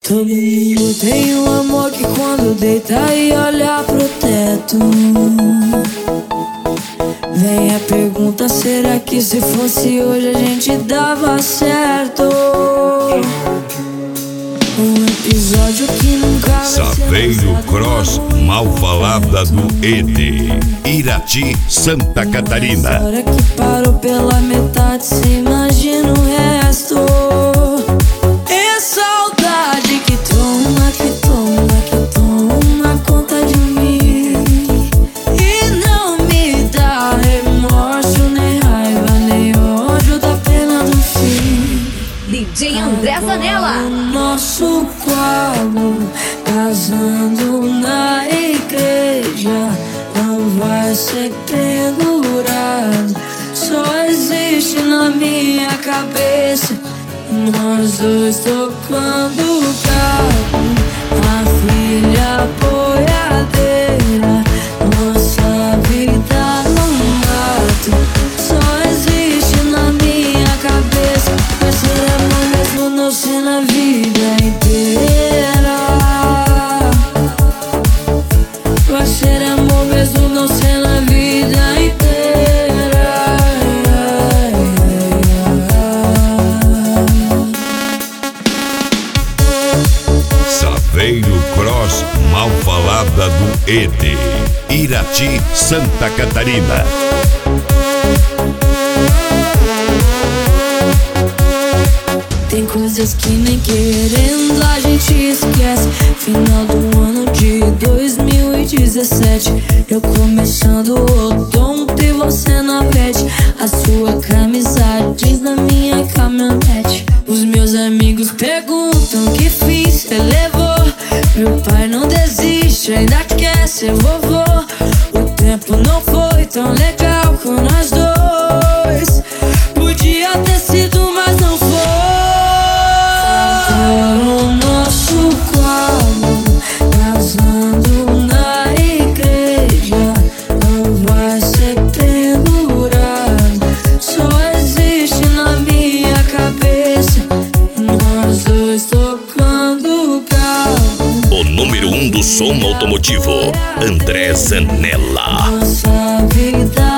Todo mundo tem um amor que quando deita e olha pro teto, vem a pergunta, será que se fosse hoje a gente dava certo? Um episódio que nunca vai ser Saveiro Cross Malfalada do ED, Irati, Santa Catarina. História que parou pela metade, cê imagina o resto. É saudade que toma conta de mim, e não me dá remorso, nem raiva, nem ódio da pena do fim. DJ André Zanella. Nosso quadro casando na igreja não vai ser pendurado, só existe na minha cabeça nós dois tocando o carro, a filha boiadeira, nossa vida no mato, só existe na minha cabeça. Vai ser amor mesmo não ser na vida inteira, vai ser amor mesmo não ser na vida inteira. Saveiro Cross Malfalada do ED, Irati, Santa Catarina. Tem coisas que nem querendo a gente esquece. Final do ano de 2017, eu começando o odonto e você na pet. A sua camisa jeans na minha caminhonete. Os meus amigos perguntam que fiz, cê levou. Meu pai não desiste, ainda quer ser vovô. O tempo não foi tão legal com nós dois, podia ter sido, mas não foi. O nosso quadro casando na igreja não vai ser pendurado, só existe na minha cabeça nós dois tocando o carro. O número 1 do som automotivo, André Zanella. Nossa vida